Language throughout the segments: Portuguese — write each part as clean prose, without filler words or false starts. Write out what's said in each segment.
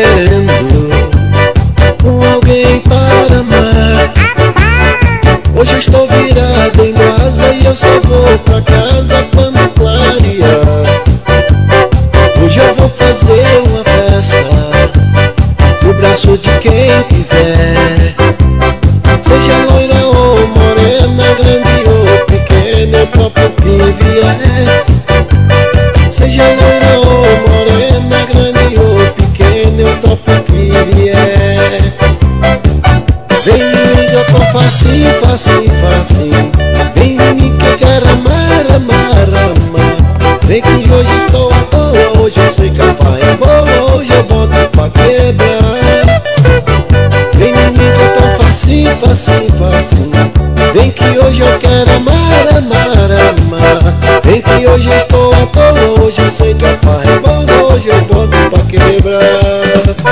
querendo alguém para amar. Hoje eu estou virado em brasa e eu só vou pra casa quando clarear. Hoje eu vou fazer uma festa no braço de quem quiser. Seja loira ou morena, grande ou pequena, eu topo o que vier. Seja loira ou morena, grande ou pequena, eu topo o que vier. Vem em mim que eu tô facinho, facinho, facinho. Vem em mim que eu quero amar, amar, amar. Vem que hoje estou à toa, hoje eu sei que a paz é boa, hoje eu boto pra quebrar. Vem em mim que eu tô facinho, facinho, facinho. Vem que hoje eu quero amar, amar, amar. Vem que hoje eu estou à toa, hoje eu sei que a paz é boa, hoje eu boto pra quebrar.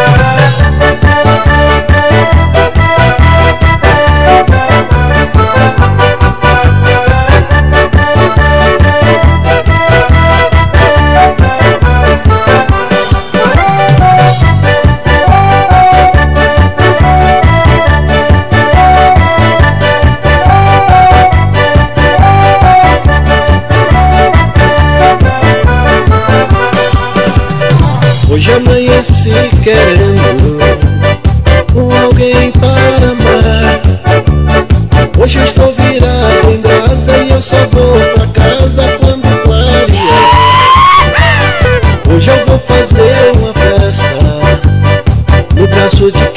Hoje amanheci querendo alguém para amar. Hoje eu estou virado em brasa e eu só vou pra casa quando clarear. Hoje eu vou fazer uma festa no braço de